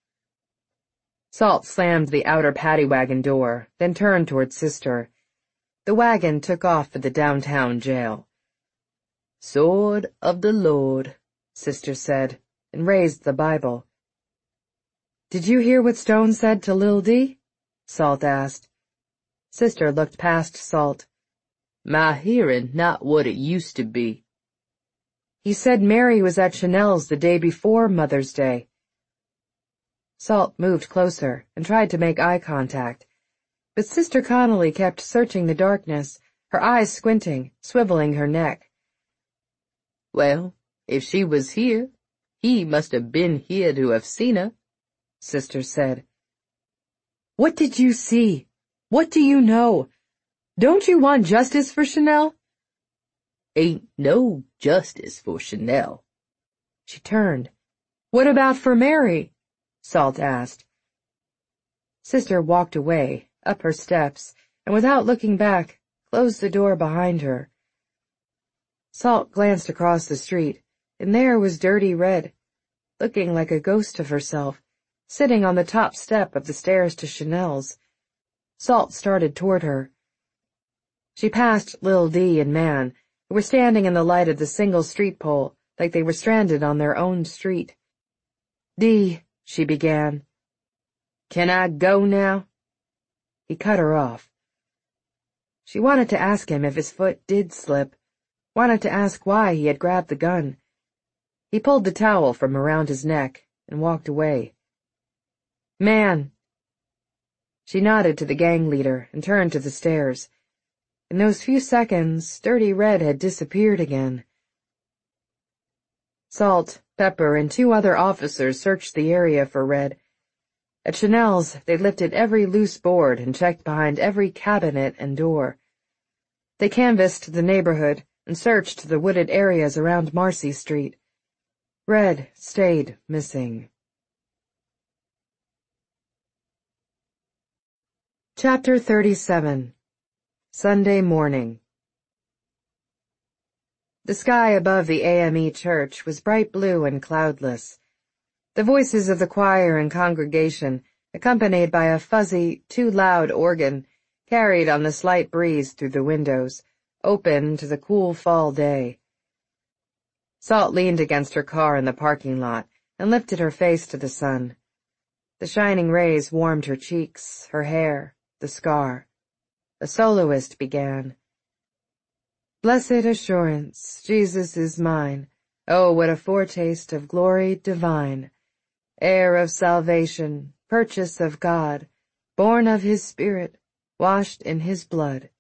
Salt slammed the outer paddy wagon door, then turned toward Sister. The wagon took off for the downtown jail. "Sword of the Lord," Sister said, and raised the Bible. "Did you hear what Stone said to Lil D?" Salt asked. Sister looked past Salt. "My hearing not what it used to be." "He said Mary was at Chanel's the day before Mother's Day." Salt moved closer and tried to make eye contact, but Sister Connolly kept searching the darkness, her eyes squinting, swiveling her neck. "Well, if she was here, he must have been here to have seen her," Sister said. "What did you see? What do you know? Don't you want justice for Chanel?" "Ain't no justice for Chanel." She turned. "What about for Mary?" Salt asked. Sister walked away, up her steps, and without looking back, closed the door behind her. Salt glanced across the street, and there was Dirty Red, looking like a ghost of herself, sitting on the top step of the stairs to Chanel's. Salt started toward her. She passed Lil D and Man, who were standing in the light of the single street pole, like they were stranded on their own street. "D," she began. "Can I go now?" He cut her off. She wanted to ask him if his foot did slip, wanted to ask why he had grabbed the gun. He pulled the towel from around his neck and walked away. "Man!" She nodded to the gang leader and turned to the stairs. In those few seconds, Dirty Red had disappeared again. Salt, Pepper, and two other officers searched the area for Red. At Chanel's, they lifted every loose board and checked behind every cabinet and door. They canvassed the neighborhood and searched the wooded areas around Marcy Street. Red stayed missing. Chapter thirty-seven. Sunday morning. The sky above the A M E church was bright blue and cloudless. The voices of the choir and congregation, accompanied by a fuzzy, too loud organ, carried on the slight breeze through the windows, open to the cool fall day. Salt leaned against her car in the parking lot and lifted her face to the sun. The shining rays warmed her cheeks, her hair, the scar. The soloist began. "Blessed assurance, Jesus is mine. Oh, what a foretaste of glory divine. Heir of salvation, purchase of God, born of his Spirit, washed in his blood."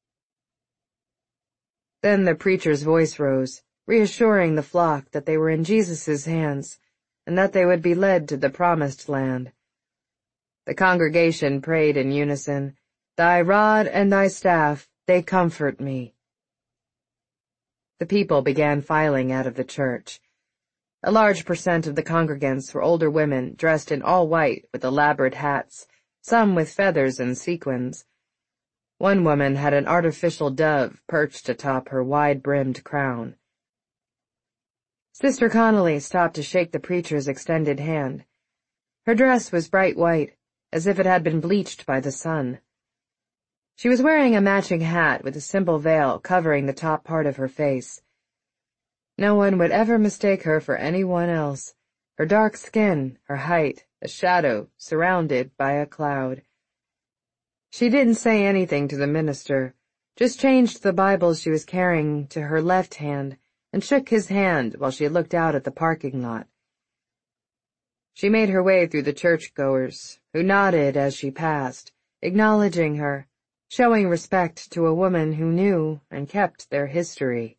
Then the preacher's voice rose, reassuring the flock that they were in Jesus' hands, and that they would be led to the promised land. The congregation prayed in unison, "Thy rod and thy staff, they comfort me." The people began filing out of the church. A large percent of the congregants were older women dressed in all white with elaborate hats, some with feathers and sequins. One woman had an artificial dove perched atop her wide-brimmed crown. Sister Connolly stopped to shake the preacher's extended hand. Her dress was bright white, as if it had been bleached by the sun. She was wearing a matching hat with a simple veil covering the top part of her face. No one would ever mistake her for anyone else. Her dark skin, her height, a shadow, surrounded by a cloud. She didn't say anything to the minister, just changed the Bible she was carrying to her left hand and shook his hand while she looked out at the parking lot. She made her way through the churchgoers, who nodded as she passed, acknowledging her, showing respect to a woman who knew and kept their history.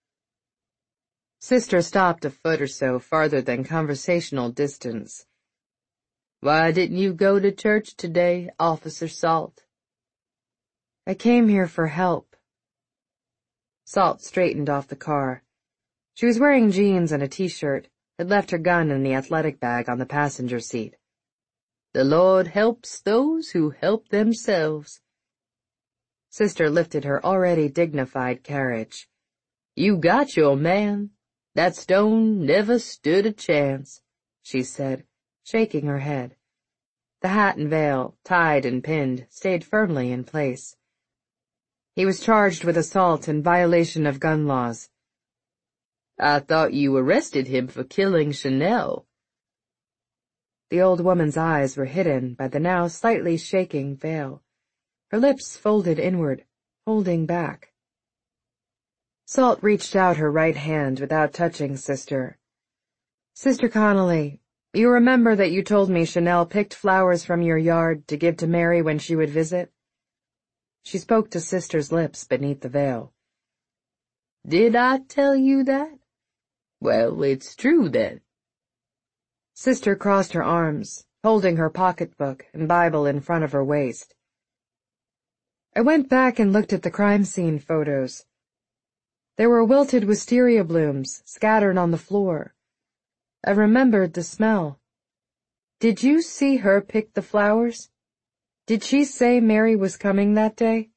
Sister stopped a foot or so farther than conversational distance. "Why didn't you go to church today, Officer Salt?" "I came here for help." Salt straightened off the car. She was wearing jeans and a t-shirt, had left her gun in the athletic bag on the passenger seat. "The Lord helps those who help themselves." Sister lifted her already dignified carriage. "You got your man. That stone never stood a chance," she said, shaking her head. The hat and veil, tied and pinned, stayed firmly in place. "He was charged with assault in violation of gun laws." "I thought you arrested him for killing Chanel." The old woman's eyes were hidden by the now slightly shaking veil. Her lips folded inward, holding back. Salt reached out her right hand without touching Sister. "Sister Connolly, you remember that you told me Chanel picked flowers from your yard to give to Mary when she would visit?" She spoke to Sister's lips beneath the veil. "Did I tell you that? Well, it's true then." Sister crossed her arms, holding her pocketbook and Bible in front of her waist. "I went back and looked at the crime scene photos. There were wilted wisteria blooms scattered on the floor. I remembered the smell. Did you see her pick the flowers? Did she say Mary was coming that day?"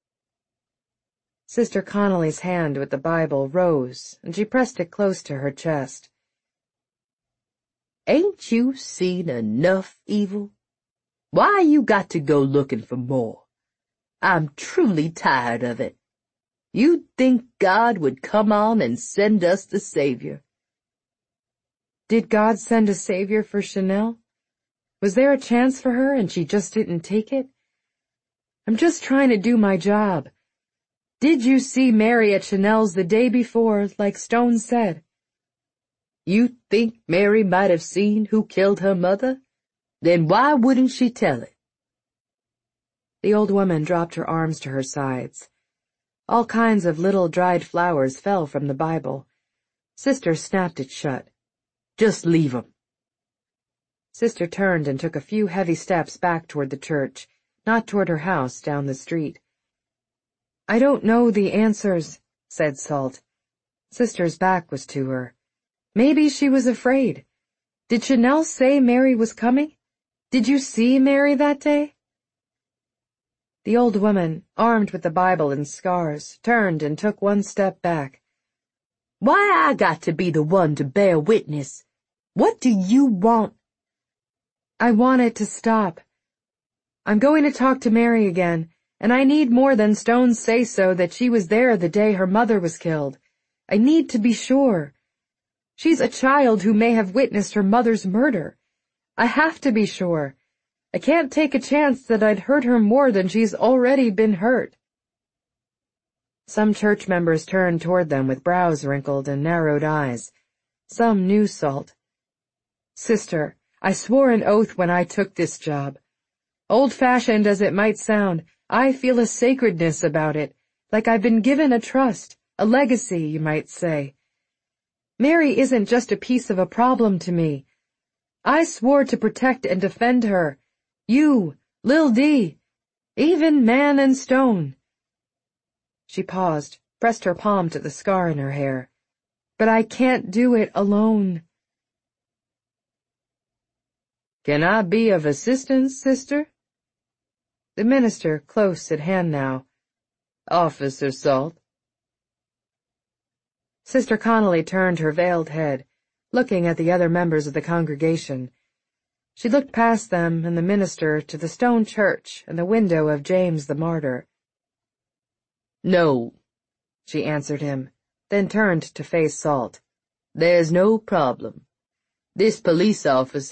Sister Connolly's hand with the Bible rose, and she pressed it close to her chest. "Ain't you seen enough evil? Why you got to go looking for more? I'm truly tired of it. You'd think God would come on and send us the Savior." Did God send a Savior for Chanel? Was there a chance for her and she just didn't take it? I'm just trying to do my job. Did you see Mary at Chanel's the day before, like Stone said? You think Mary might have seen who killed her mother? Then why wouldn't she tell it? The old woman dropped her arms to her sides. All kinds of little dried flowers fell from the Bible. Sister snapped it shut. "Just leave 'em." Sister turned and took a few heavy steps back toward the church, not toward her house down the street. "I don't know the answers," said Salt. Sister's back was to her. Maybe she was afraid. Did Chanel say Mary was coming? Did you see Mary that day? The old woman, armed with the Bible and scars, turned and took one step back. "Why I got to be the one to bear witness? What do you want?" "I want it to stop. I'm going to talk to Mary again, and I need more than Stone's say-so that she was there the day her mother was killed. I need to be sure. She's a child who may have witnessed her mother's murder. I have to be sure. I can't take a chance that I'd hurt her more than she's already been hurt." Some church members turned toward them with brows wrinkled and narrowed eyes. Some knew Salt. "Sister, I swore an oath when I took this job. Old-fashioned as it might sound, I feel a sacredness about it, like I've been given a trust, a legacy, you might say. Mary isn't just a piece of a problem to me. I swore to protect and defend her. You, Lil D, even Man and Stone." She paused, pressed her palm to the scar in her hair. "But I can't do it alone." "Can I be of assistance, sister?" The minister, close at hand now. "Officer Salt." Sister Connolly turned her veiled head, looking at the other members of the congregation. She looked past them and the minister to the stone church and the window of James the martyr. "No," she answered him, then turned to face Salt. "There's no problem. This police officer